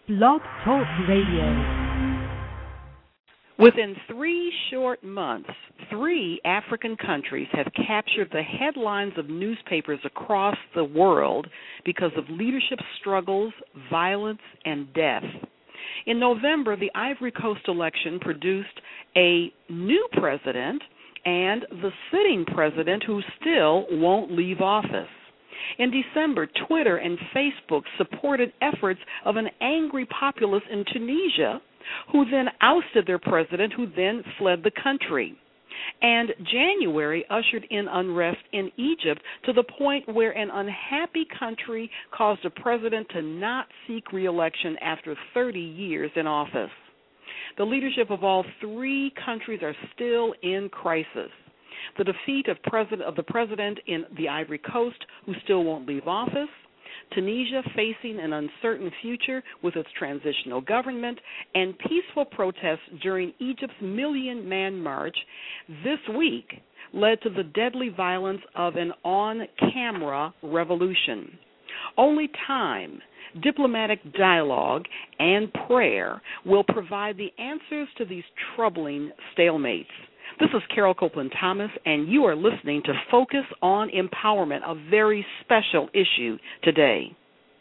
Blog Talk Radio. Within 3 short months, 3 African countries have captured the headlines of newspapers across the world because of leadership struggles, violence, and death. In November, the Ivory Coast election produced a new president and the sitting president who still won't leave office. In December, Twitter and Facebook supported efforts of an angry populace in Tunisia who then ousted their president, who then fled the country. And January ushered in unrest in Egypt to the point where an unhappy country caused a president to not seek re-election after 30 years in office. The leadership of all 3 countries are still in crisis. The defeat of the president in the Ivory Coast, who still won't leave office, Tunisia facing an uncertain future with its transitional government, and peaceful protests during Egypt's million-man march this week led to the deadly violence of an on-camera revolution. Only time, diplomatic dialogue, and prayer will provide the answers to these troubling stalemates. This is Carol Copeland Thomas, and you are listening to Focus on Empowerment, a very special issue today.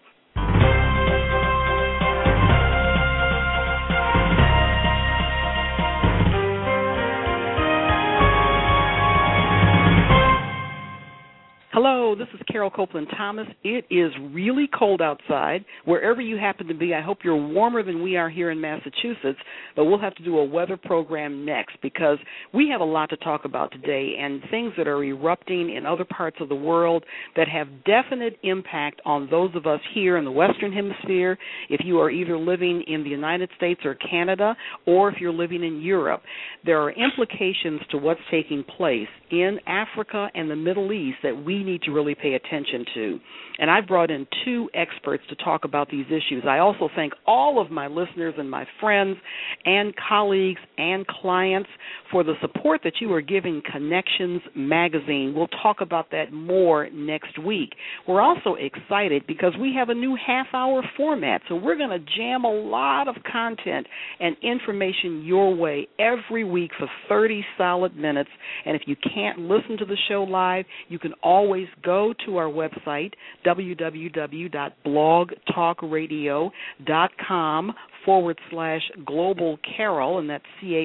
Hello, this is Carol Copeland Thomas. It is really cold outside. Wherever you happen to be, I hope you're warmer than we are here in Massachusetts, but we'll have to do a weather program next because we have a lot to talk about today and things that are erupting in other parts of the world that have definite impact on those of us here in the Western Hemisphere, if you are either living in the United States or Canada, or if you're living in Europe. There are implications to what's taking place in Africa and the Middle East that we need to really pay attention to. And I've brought in 2 experts to talk about these issues. I also thank all of my listeners and my friends and colleagues and clients for the support that you are giving Connections Magazine. We'll talk about that more next week. We're also excited because we have a new half-hour format, so we're going to jam a lot of content and information your way every week for 30 solid minutes. And if you can't listen to the show live, you can always go to our website, www.blogtalkradio.com/Global Carol, and that's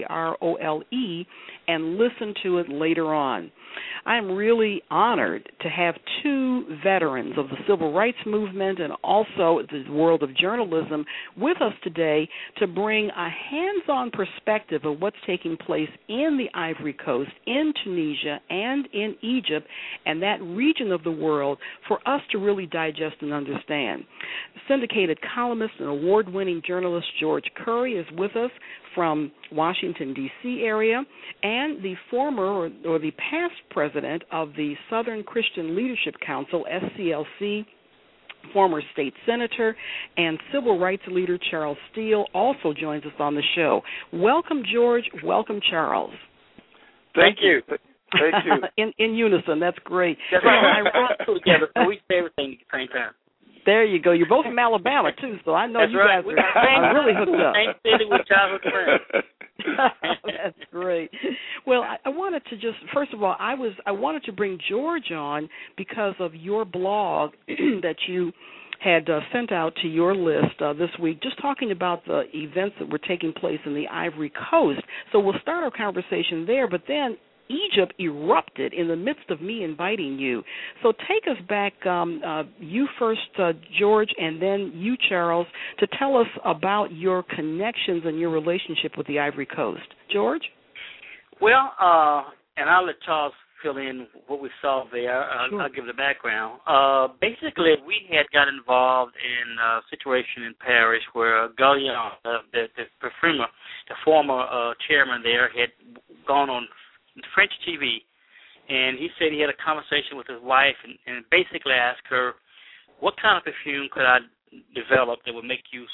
CAROLE, and listen to it later on. I'm really honored to have 2 veterans of the civil rights movement and also the world of journalism with us today to bring a hands-on perspective of what's taking place in the Ivory Coast, in Tunisia, and in Egypt, and that region of the world for us to really digest and understand. Syndicated columnist and award-winning journalist George Curry is with us from Washington, D.C. area, and the former or the past president of the Southern Christian Leadership Council, SCLC, former state senator, and civil rights leader Charles Steele also joins us on the show. Welcome, George. Welcome, Charles. Thank you. Thank you. in unison. That's great. That's right. I run together, so we say everything at the same time. There you go. You're both from Alabama, too, so I know That's you right. guys are really hooked up. Same city with childhood friends. That's great. Well, I wanted to just, first of all, I wanted to bring George on because of your blog that you had sent out to your list this week, just talking about the events that were taking place in the Ivory Coast. So we'll start our conversation there, but then Egypt erupted in the midst of me inviting you. So take us back, you first, George, and then you, Charles, to tell us about your connections and your relationship with the Ivory Coast. George? Well, and I'll let Charles fill in what we saw there. Sure. I'll give the background. Basically, we had got involved in a situation in Paris where Gallion, the perfumer, the former chairman there, had gone on French TV, and he said he had a conversation with his wife and basically asked her, what kind of perfume could I develop that would make you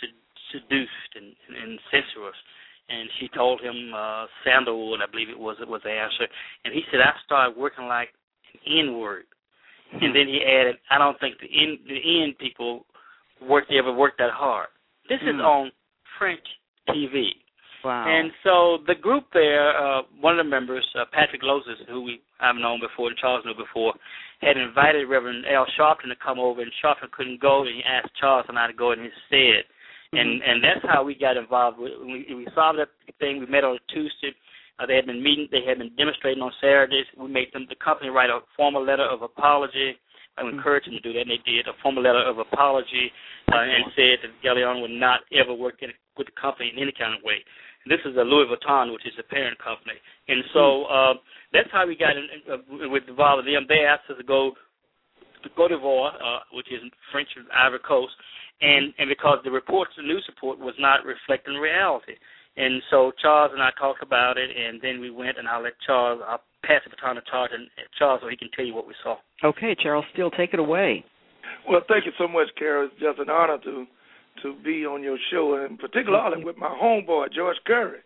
seduced and sensuous? And she told him sandalwood, I believe it was the answer. And he said, I started working like an N-word. And then he added, I don't think the N people ever worked that hard. This is on French TV. Wow. And so the group there, one of the members, Patrick Lozis, who I've known before and Charles knew before, had invited Reverend Al Sharpton to come over, and Sharpton couldn't go, and he asked Charles and I to go in his stead. And that's how we got involved. We solved that thing. We met on a Tuesday. They had been meeting. They had been demonstrating on Saturdays. We made the company write a formal letter of apology. I encouraged them to do that, and they did a formal letter of apology and said that Galliano would not ever work with the company in any kind of way. And this is a Louis Vuitton, which is the parent company. And so that's how we got involved with them. They asked us to go to Côte d'Ivoire, which is French Ivory Coast, and because the news report was not reflecting reality. And so Charles and I talked about it, and then we went, and I'll pass the baton to Charles so he can tell you what we saw. Okay, Charles Steele, take it away. Well, thank you so much, Carol. It's just an honor to be on your show, and particularly with my homeboy, George Curry.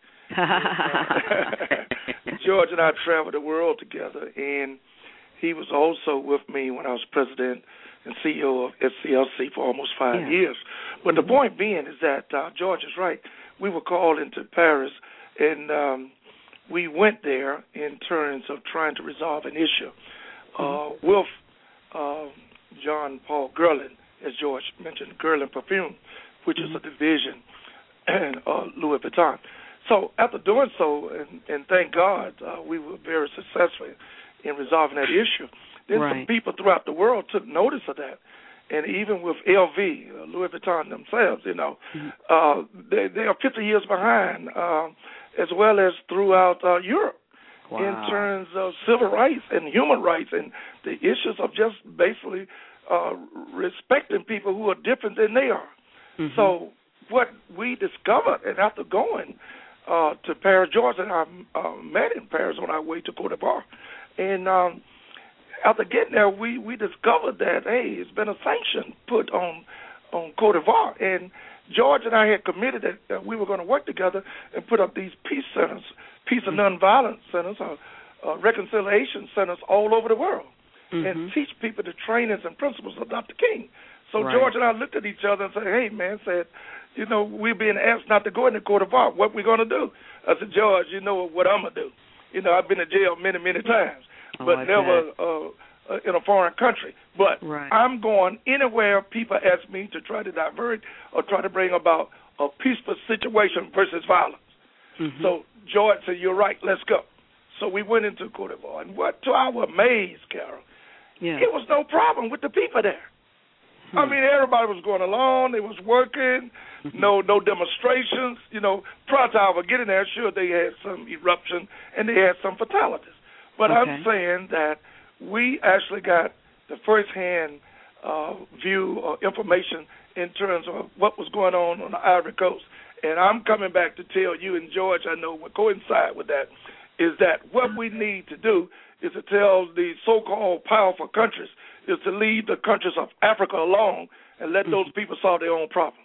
George and I traveled the world together, and he was also with me when I was president and CEO of SCLC for almost 5 years. But the point being is that George is right. We were called into Paris, and we went there in terms of trying to resolve an issue with John Paul Guerlain, as George mentioned, Guerlain Perfume, which is a division of Louis Vuitton. So after doing so, and thank God, we were very successful in resolving that issue. Then some people throughout the world took notice of that. And even with LV, Louis Vuitton themselves, they are 50 years behind, as well as throughout Europe in terms of civil rights and human rights and the issues of just basically respecting people who are different than they are. So what we discovered, and after going to Paris, George and I met in Paris on our way to Côte d'Ivoire, and after getting there, we discovered that, hey, it's been a sanction put on Côte d'Ivoire. And George and I had committed that we were going to work together and put up these peace centers, peace and nonviolence centers, reconciliation centers all over the world, and teach people the trainings and principles of Dr. King. So George and I looked at each other and said, hey, man, we're being asked not to go into Côte d'Ivoire. What we going to do? I said, George, you know what I'm going to do. I've been in jail many, many times. But never in a foreign country. But I'm going anywhere people ask me to try to divert or try to bring about a peaceful situation versus violence. So George said, you're right, let's go. So we went into Côte d'Ivoire. And what to our amaze, Carol, it was no problem with the people there. I mean, everybody was going along. They was working. No demonstrations. Prior to our getting there, sure, they had some eruption and they had some fatalities. But I'm saying that we actually got the first-hand view or information in terms of what was going on the Ivory Coast. And I'm coming back to tell you, and George, I know will coincide with that, is that what we need to do is to tell the so-called powerful countries is to leave the countries of Africa alone and let those people solve their own problems.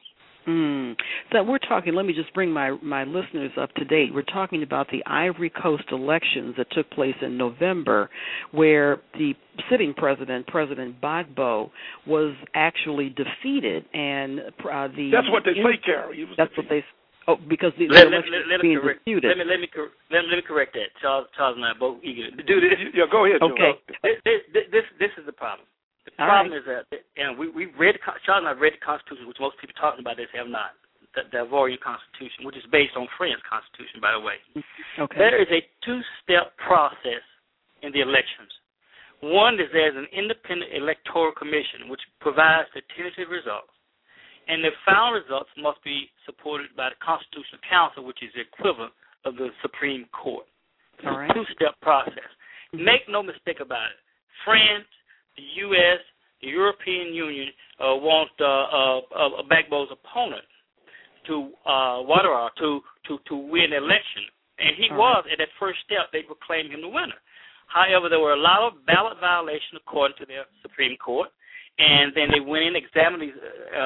So we're talking, let me just bring my listeners up to date. We're talking about the Ivory Coast elections that took place in November, where the sitting president, President Gbagbo, was actually defeated. And that's what they say, Carol. That's what they because the election is being disputed. Let me correct that. Charles and I are both eager to do this. Yeah, go ahead, Joe. Okay. This is the problem. The problem is that, we read, Charles and I read the Constitution, which most people talking about this have not, the Ivorian Constitution, which is based on France's Constitution, by the way. There is a two-step process in the elections. One is there's an independent electoral commission, which provides the tentative results, and the final results must be supported by the Constitutional Council, which is the equivalent of the Supreme Court. It's a two-step process. Make no mistake about it. France, the U.S., the European Union want Gbagbo's opponent to Ouattara to win the election, and he was at that first step. They proclaimed him the winner. However, there were a lot of ballot violations according to their Supreme Court, and then they went in and examined these.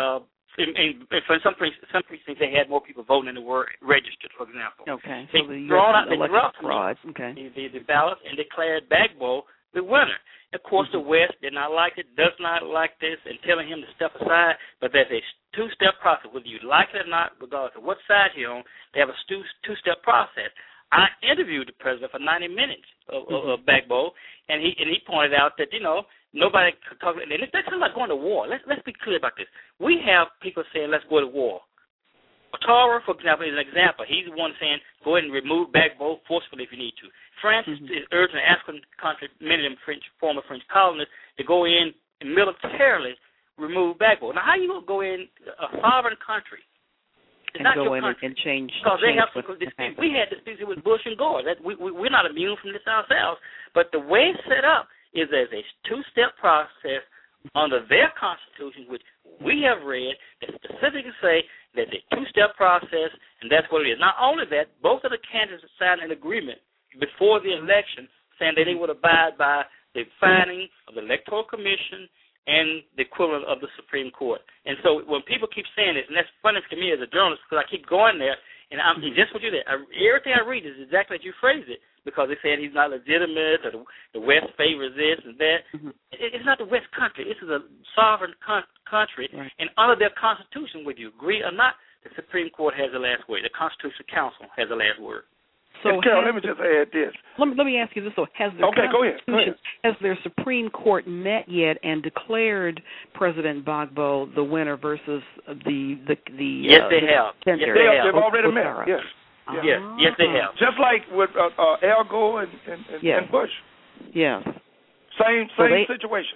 For some precincts, they had more people voting than they were registered, for example. Okay. They so brought out the fraud. Okay. The ballots and declared Gbagbo the winner. Of course, the West did not like it, does not like this, and telling him to step aside, but there's a two-step process. Whether you like it or not, regardless of what side you're on, they have a two-step process. I interviewed the president for 90 minutes of Gbagbo, and he pointed out that, nobody could talk. And let's talk about going to war. Let's be clear about this. We have people saying, let's go to war. Ouattara, for example, is an example. He's the one saying, go ahead and remove Gbagbo forcefully if you need to. France is urging the African country, many of them former French colonists, to go in and militarily remove Gbagbo. Now, how are you going to go in a sovereign country? It's and not go your in country. and change. Because they have some disputes. We had disputes with Bush and Gore. We're not immune from this ourselves. But the way it's set up is there's a two-step process under their Constitution, which we have read, that specifically say that the two-step process, and that's what it is. Not only that, both of the candidates signed an agreement before the election saying that they would abide by the finding of the Electoral Commission and the equivalent of the Supreme Court. And so when people keep saying this, and that's funny to me as a journalist because I keep going there, and I'm just what you did. Everything I read is exactly as you phrase it, because they said he's not legitimate or the West favors this and that. It's not the West country. This is a sovereign country, right. And under their Constitution, whether you agree or not, the Supreme Court has the last word. The Constitutional Council has the last word. So Carol, let me just add this. Let me ask you this. So has their go ahead. Has their Supreme Court met yet and declared President Gbagbo the winner versus the Yes, they have. Yes, they have. They've already met. Yes. Yes, they have. Just like with Al Gore and Bush. Yes. Same situation.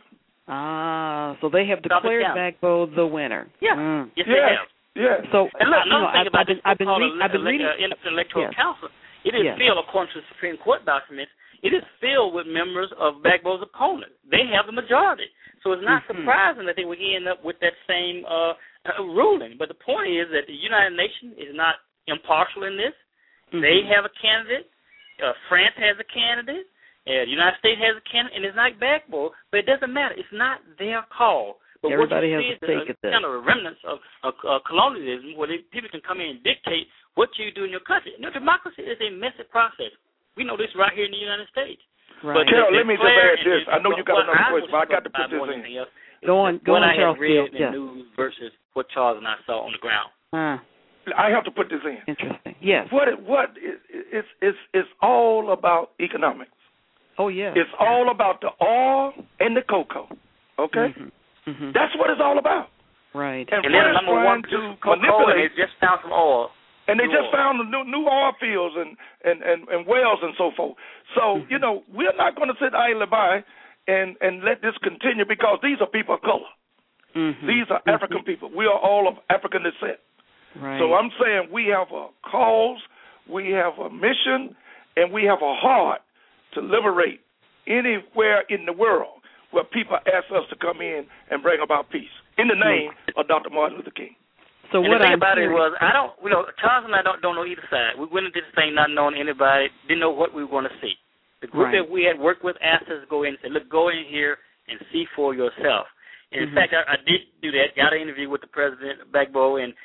So they have declared Gbagbo the winner. Yeah. Yes, they have. Yeah. So and look, another thing about this I've been reading Electoral Council. It is filled, according to the Supreme Court documents, it is filled with members of Gbagbo's opponent. They have the majority. So it's not surprising that they would end up with that same ruling. But the point is that the United Nations is not impartial in this. They have a candidate. France has a candidate. The United States has a candidate. And it's not Gbagbo, but it doesn't matter. It's not their call. But everybody what has you see a stake at this. Kind of remnants of colonialism where people can come in and dictate what you do in your country. Democracy is a messy process. We know this right here in the United States. Right. But Carol, let me just add this. I know you got another question, but I got to put this in. Go on, Charles. What I have read in the news versus what Charles and I saw on the ground. I have to put this in. Interesting. Yes. It's all about economics. Oh, yeah. It's all about the oil and the cocoa. Okay? That's what it's all about. Right. And then number one, cocoa, and they just found some oil. And they just found new oil fields and wells and so forth. So, we're not going to sit idly by and let this continue because these are people of color. These are African people. We are all of African descent. Right. So I'm saying we have a cause, we have a mission, and we have a heart to liberate anywhere in the world where people ask us to come in and bring about peace in the name of Dr. Martin Luther King. So and what the thing I'm about hearing, it was, Charles and I don't know either side. We went into this thing not knowing anybody, didn't know what we were going to see. The group that we had worked with asked us to go in and say, look, go in here and see for yourself. And in fact, I did do that, got an interview with the president, Gbagbo, and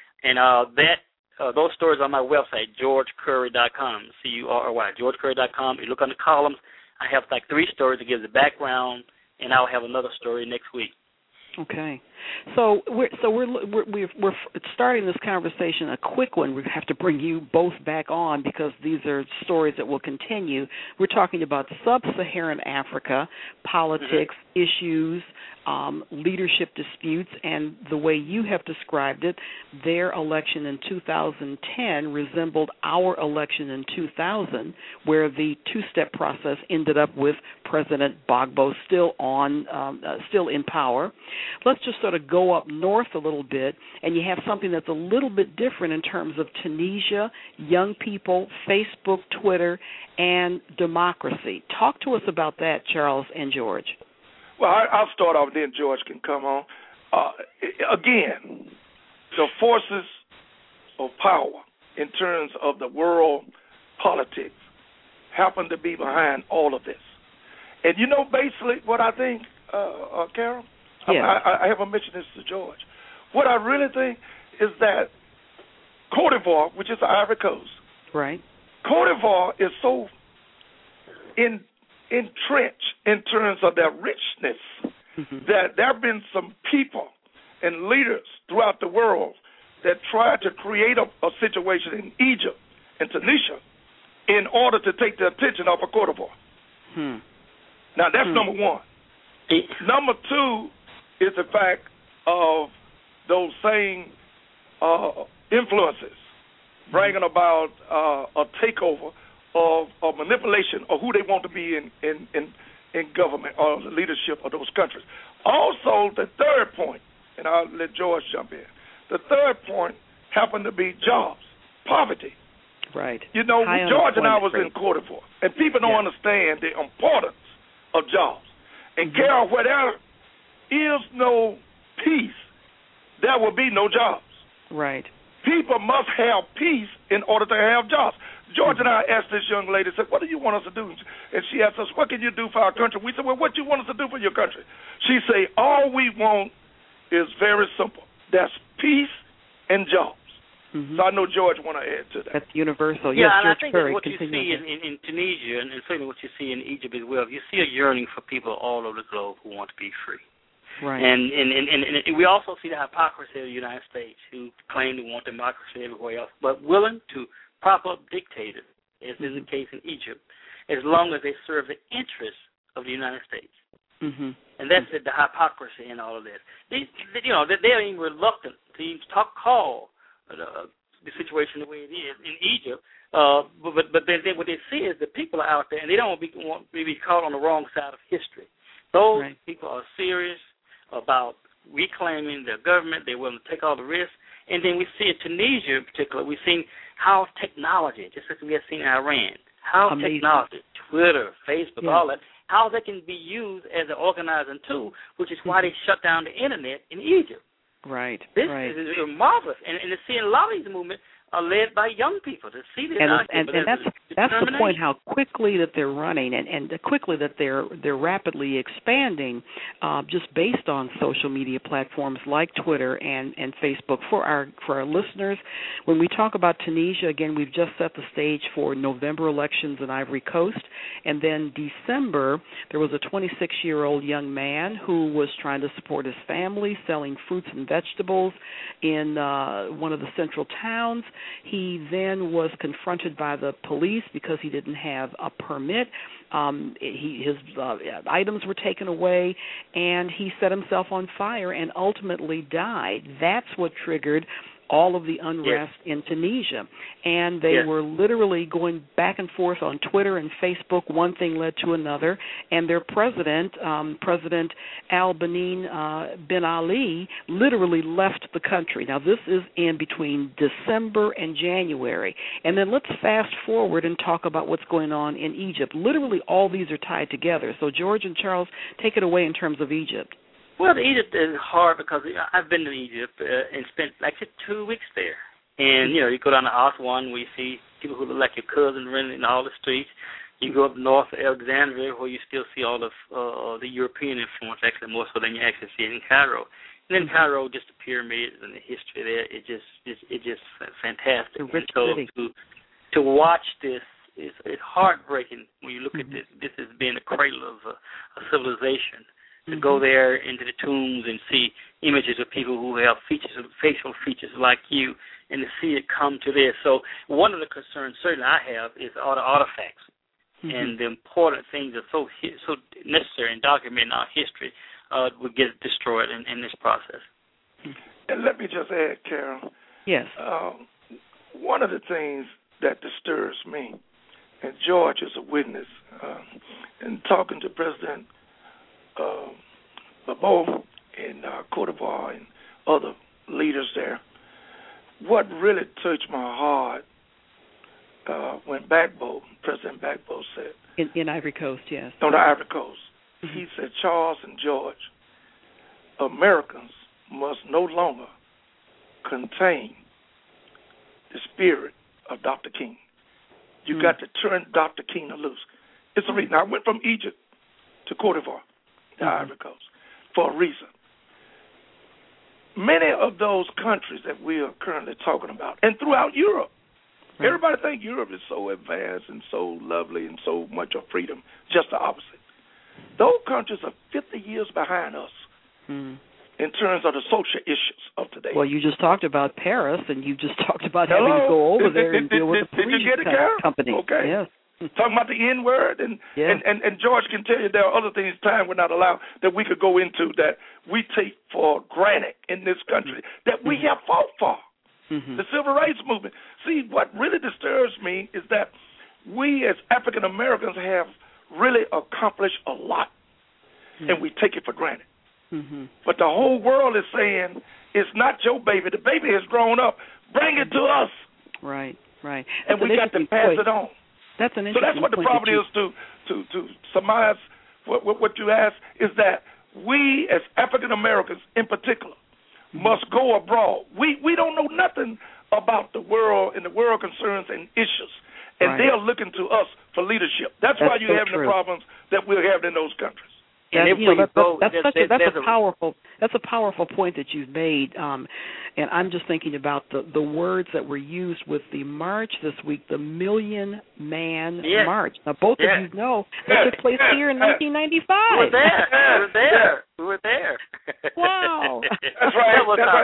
those stories are on my website, georgecurry.com, C-U-R-R-Y, georgecurry.com. You look on the columns, I have like 3 stories that gives the background, and I'll have another story next week. Okay, so we're starting this conversation, a quick one. We have to bring you both back on because these are stories that will continue. We're talking about sub-Saharan Africa, politics, issues, leadership disputes, and the way you have described it, their election in 2010 resembled our election in 2000, where the two-step process ended up with President Gbagbo still in power. Let's just sort of go up north a little bit, and you have something that's a little bit different in terms of Tunisia, young people, Facebook, Twitter, and democracy. Talk to us about that, Charles and George. Well, I'll start off, then George can come on. Again, the forces of power in terms of the world politics happen to be behind all of this. And basically what I think, Carol, I haven't mentioned this to George. What I really think is that Cote d'Ivoire, which is the Ivory Coast, right? Cote d'Ivoire is so entrenched in terms of their richness. That there have been some people and leaders throughout the world that tried to create a situation in Egypt and Tunisia in order to take the attention off of Côte d'Ivoire. Now, that's number one. Number two is the fact of those same influences bringing about a takeover of manipulation of who they want to be in government or the leadership of those countries. Also, the third point, and I'll let George jump in, the third point happened to be jobs, poverty. Right. You know, George and I was in Côte d'Ivoire, and people don't understand the importance of jobs. And Carol, where there is no peace, there will be no jobs. Right. People must have peace in order to have jobs. George and I asked this young lady, said, what do you want us to do? And she asked us, what can you do for our country? We said, well, what do you want us to do for your country? She said, all we want is very simple. That's peace and jobs. So I know George want to add to that. That's universal. Yeah, yes, and George I think Curry, that's what you see in Tunisia, and certainly what you see in Egypt as well. You see a yearning for people all over the globe who want to be free. Right. And we also see the hypocrisy of the United States, who claim to want democracy everywhere else, but willing to prop up dictators, as is the case in Egypt, as long as they serve the interests of the United States. And that's the hypocrisy in all of this. They're even reluctant to even call the situation the way it is in Egypt. But then what they see is the people are out there, and they don't want to be caught on the wrong side of history. Those people are serious about reclaiming their government. They're willing to take all the risks. And then we see in Tunisia in particular, we've seen how technology, just as we have seen in Iran, how technology, Twitter, Facebook, all that, how they can be used as an organizing tool, which is why they shut down the Internet in Egypt. Right. This is marvelous. And to see a lot of these movements are led by young people to see this. And that's the point, how quickly that they're running and quickly that they're rapidly expanding, just based on social media platforms like Twitter and Facebook. For our listeners, when we talk about Tunisia, again, we've just set the stage for November elections in Ivory Coast, and then December there was a 26-year-old young man who was trying to support his family, selling fruits and vegetables in one of the central towns. He then was confronted by the police because he didn't have a permit. His items were taken away, and he set himself on fire and ultimately died. That's what triggered all of the unrest in Tunisia. And they were literally going back and forth on Twitter and Facebook. One thing led to another. And their president, President Al-Benin Ben Ali, literally left the country. Now, this is in between December and January. And then let's fast forward and talk about what's going on in Egypt. Literally, all these are tied together. So, George and Charles, take it away in terms of Egypt. Well, Egypt is hard because I've been to Egypt and spent actually 2 weeks there. And, you go down to Aswan where you see people who look like your cousin running in all the streets. You go up north to Alexandria where you still see all of the European influence, actually more so than you actually see it in Cairo. And then Cairo, just the pyramids and the history there, it's just fantastic. A rich city. So to watch this, it's heartbreaking when you look at this. This has been the cradle of a civilization. To go there into the tombs and see images of people who have facial features like you, and to see it come to this. So one of the concerns certainly I have is all the artifacts and the important things that are so necessary in documenting our history would get destroyed in this process. And let me just add, Carol. Yes. One of the things that disturbs me, and George is a witness, in talking to President Gbagbo in Côte d'Ivoire and other leaders there, what really touched my heart when President Gbagbo said... In Ivory Coast, yes. On the Ivory Coast. He said, Charles and George, Americans must no longer contain the spirit of Dr. King. You got to turn Dr. King loose. It's a reason. I went from Egypt to Côte d'Ivoire, the Ivory Coast, for a reason. Many of those countries that we are currently talking about, and throughout Europe, Right. Everybody think Europe is so advanced and so lovely and so much of freedom. Just the opposite. Those countries are 50 years behind us in terms of the social issues of today. Well, you just talked about Paris, and you just talked about having to go over there and deal with the police company. Okay. Yes. Talking about the N-word, and George can tell you there are other things time would not allow that we could go into that we take for granted in this country that we have fought for. The Civil Rights Movement. See, what really disturbs me is that we as African Americans have really accomplished a lot, and we take it for granted. But the whole world is saying, it's not your baby. The baby has grown up. Bring it to us. Right. And we got to pass it on. That's an interesting So that's what the problem is to surmise what you asked, is that we as African Americans in particular must go abroad. We don't know nothing about the world and the world concerns and issues, and they're looking to us for leadership. That's why you're having the problems that we're having in those countries. That's a powerful point that you've made, and I'm just thinking about the words that were used with the march this week, the Million Man March. Now, both of you know that took place here in 1995. We were there. Wow. That's right.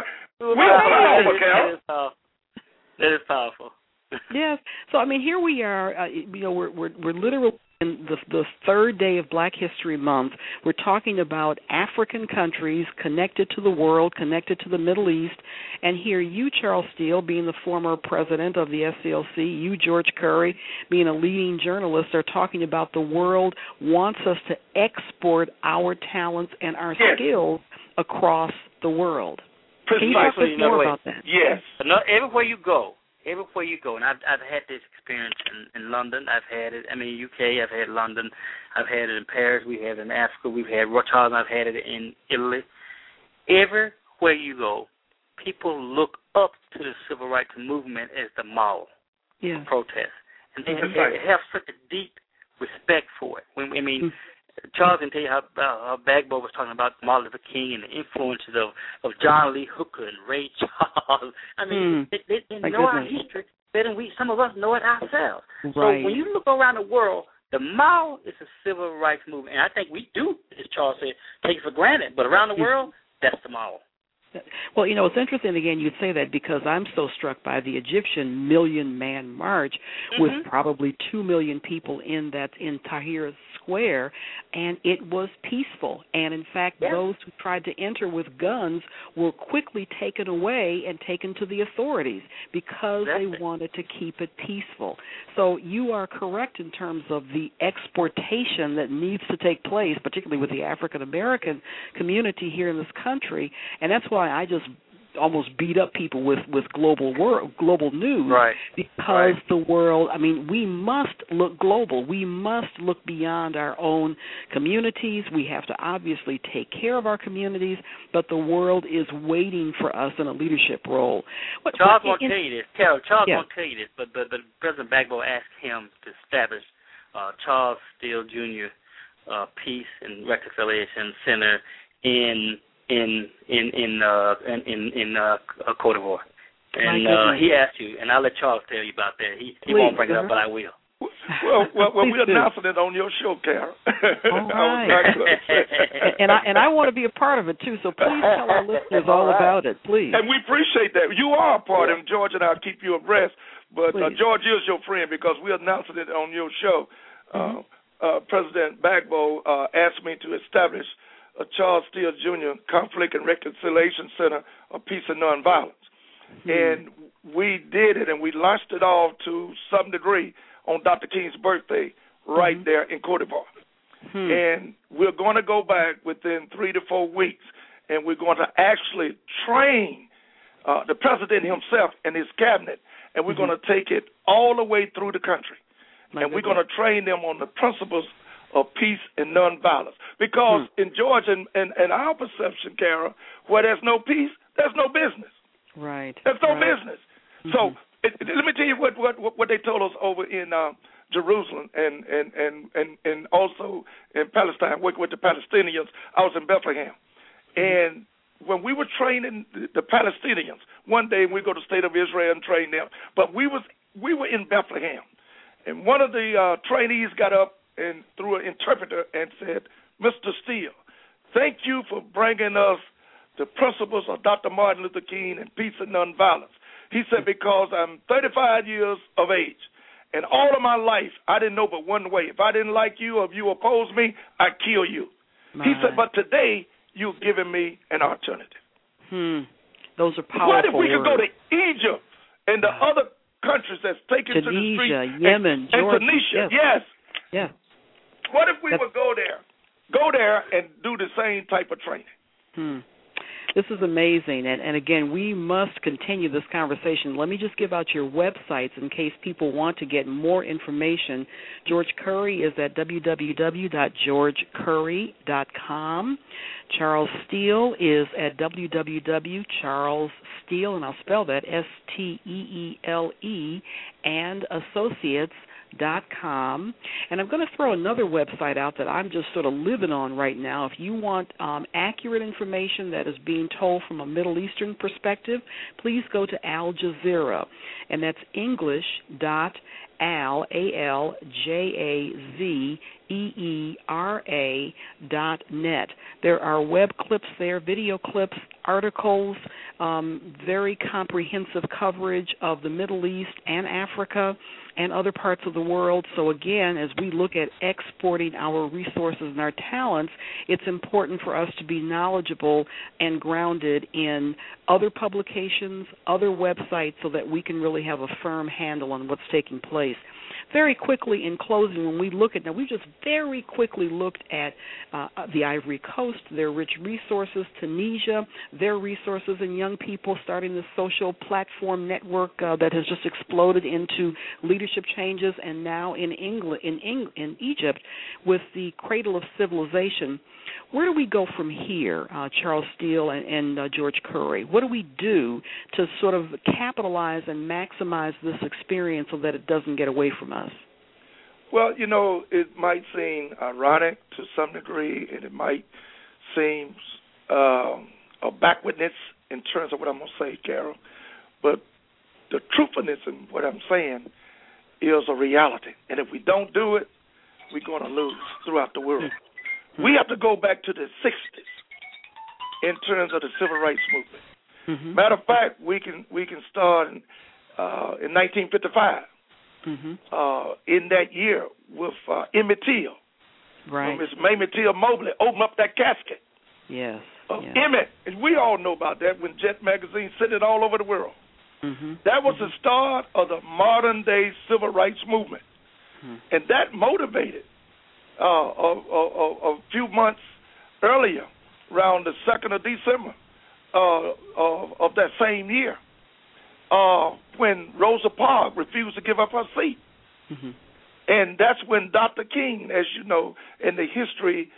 That is powerful. Yes. So I mean, here we are. We're literally in the third day of Black History Month. We're talking about African countries connected to the world, connected to the Middle East, and here you, Charles Steele, being the former president of the SCLC, you, George Curry, being a leading journalist, are talking about the world wants us to export our talents and our skills across the world. Can you talk to us more about that? Yes. Everywhere you go, and I've had this experience in London. I've had it. UK. I've had London. I've had it in Paris. We had it in Africa. We've had Rochelle. I've had it in Italy. Everywhere you go, people look up to the civil rights movement as the model of protest, and they have such a deep respect for it. Charles can tell you how Bagbo was talking about Martin Luther King and the influences of John Lee Hooker and Ray Charles. They know our history better than some of us know it ourselves. Right. So when you look around the world, the model is the civil rights movement. And I think we do, as Charles said, take it for granted. But around the world, that's the model. Well, it's interesting, again, you'd say that because I'm so struck by the Egyptian Million Man March with probably 2 million people in Tahrir Square, and it was peaceful. And, in fact, those who tried to enter with guns were quickly taken away and taken to the authorities because they wanted to keep it peaceful. So you are correct in terms of the exportation that needs to take place, particularly with the African-American community here in this country, and that's why I just almost beat up people with global news, because the world, we must look global. We must look beyond our own communities. We have to obviously take care of our communities, but the world is waiting for us in a leadership role. Charles won't tell you this. Carol, Charles won't tell you this, but President Bagbo asked him to establish Charles Steele Jr. Peace and Reconciliation Center in Cote d'Ivoire, and he asked you, and I'll let Charles tell you about that. He won't bring it up, but I will. Well, we're announcing it on your show, Carol. All right. and I want to be a part of it too. So please tell our listeners all about it, please. And we appreciate that. You are a part of it, George, and I'll keep you abreast. But George is your friend because we're announcing it on your show. President Bagbo asked me to establish a Charles Steele Jr. Conflict and Reconciliation Center of Peace and Nonviolence. And we did it, and we launched it off to some degree on Dr. King's birthday right there in Cote d'Ivoire. And we're going to go back within 3 to 4 weeks, and we're going to actually train the president himself and his cabinet, and we're going to take it all the way through the country. And we're going to train them on the principles of peace and nonviolence. Because in Georgia and our perception, Carol, where there's no peace, there's no business. Right. There's no business. So let me tell you what they told us over in Jerusalem and also in Palestine, working with the Palestinians. I was in Bethlehem. And when we were training the Palestinians, one day we go to the state of Israel and train them, but we was we were in Bethlehem, and one of the trainees got up and through an interpreter and said, "Mr. Steele, thank you for bringing us the principles of Dr. Martin Luther King and peace and nonviolence." He said, "Because I'm 35 years of age, and all of my life I didn't know but one way. If I didn't like you or if you opposed me, I'd kill you." He said, "But today you've given me an alternative." Those are powerful What if we could words. go to Egypt and the other countries that's taken to the street? Tunisia, Yemen, Jordan. And Tunisia, yes. Yeah. What if we would go there and do the same type of training? This is amazing, and again, we must continue this conversation. Let me just give out your websites in case people want to get more information. George Curry is at www.georgecurry.com. Charles Steele is at www.charlessteele, and I'll spell that, STEELE, and Associates.com. And I'm going to throw another website out that I'm just sort of living on right now. If you want accurate information that is being told from a Middle Eastern perspective, please go to Al Jazeera, and that's English.ALJAZEERA.net. There are web clips there, video clips, articles, very comprehensive coverage of the Middle East and Africa and other parts of the world. So again, as we look at exporting our resources and our talents, it's important for us to be knowledgeable and grounded in other publications, other websites, so that we can really have a firm handle on what's taking place. Very quickly, in closing, when we look at, now we just very quickly looked at the Ivory Coast, their rich resources, Tunisia, their resources and young people starting the social platform network that has just exploded into leadership changes, and now in Egypt with the cradle of civilization. Where do we go from here, Charles Steele and George Curry? What do we do to sort of capitalize and maximize this experience so that it doesn't get away from us? Well, it might seem ironic to some degree, and it might seem a backwardness in terms of what I'm going to say, Carol, but the truthfulness in what I'm saying is a reality. And if we don't do it, we're going to lose throughout the world. We have to go back to the 60s in terms of the civil rights movement. Matter of fact, we can start in 1955. In that year with Emmett Till. Right. Miss Mamie Till Mobley opened up that casket. Yes. Emmett. And we all know about that when Jet Magazine sent it all over the world. That was the start of the modern-day civil rights movement. And that motivated a few months earlier, around the 2nd of December of that same year, when Rosa Parks refused to give up her seat. And that's when Dr. King, as you know, in the history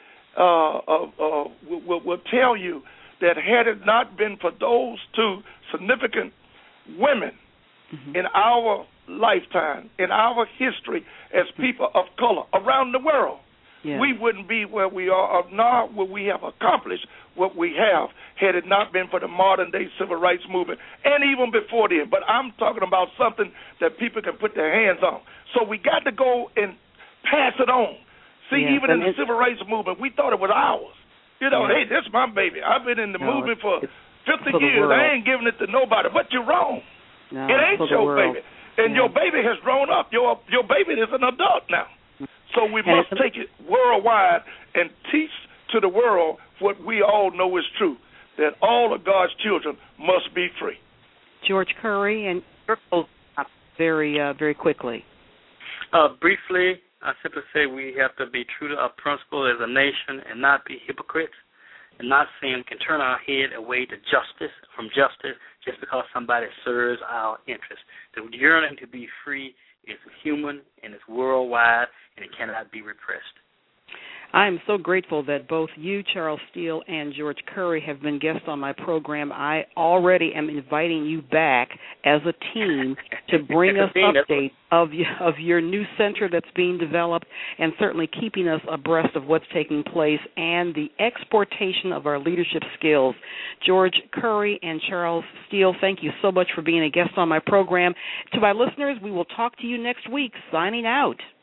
will tell you that had it not been for those two significant women in our lifetime, in our history as people of color around the world, we wouldn't be where we are, nor would we have accomplished what we have had it not been for the modern-day civil rights movement, and even before then. But I'm talking about something that people can put their hands on. So we got to go and pass it on. See, even in the civil rights movement, we thought it was ours. Hey, this is my baby. I've been in the movement for 50 years. I ain't giving it to nobody. But you're wrong. No, it ain't your baby. And your baby has grown up. Your baby is an adult now. So we must take it worldwide and teach to the world what we all know is true, that all of God's children must be free. George Curry, and very quickly. Briefly, I simply say we have to be true to our principle as a nation and not be hypocrites, and not saying we can turn our head away to justice just because somebody serves our interests. The yearning to be free is human and it's worldwide, and it cannot be repressed. I'm so grateful that both you, Charles Steele, and George Curry have been guests on my program. I already am inviting you back as a team to bring us updates of your new center that's being developed, and certainly keeping us abreast of what's taking place and the exportation of our leadership skills. George Curry and Charles Steele, thank you so much for being a guest on my program. To my listeners, we will talk to you next week. Signing out.